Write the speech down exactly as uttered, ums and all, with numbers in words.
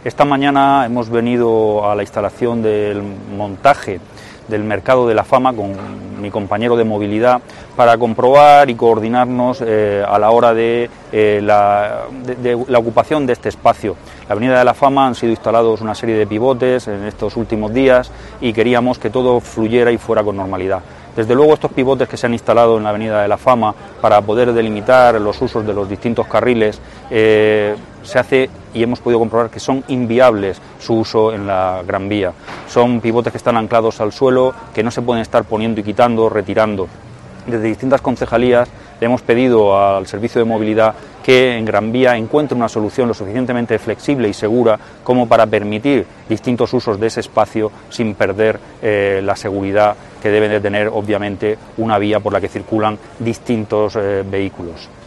Esta mañana hemos venido a la instalación del montaje del Mercado de la Fama con mi compañero de movilidad para comprobar y coordinarnos eh, a la hora de, eh, la, de, de la ocupación de este espacio. La Avenida de la Fama han sido instalados una serie de pivotes en estos últimos días y queríamos que todo fluyera y fuera con normalidad. Desde luego estos pivotes que se han instalado en la Avenida de la Fama para poder delimitar los usos de los distintos carriles eh, se hace y hemos podido comprobar que son inviables su uso en la Gran Vía. Son pivotes que están anclados al suelo, que no se pueden estar poniendo y quitando, retirando. Desde distintas concejalías le hemos pedido al Servicio de Movilidad que en Gran Vía encuentre una solución lo suficientemente flexible y segura como para permitir distintos usos de ese espacio sin perder eh, la seguridad que debe de tener obviamente una vía por la que circulan distintos eh, vehículos.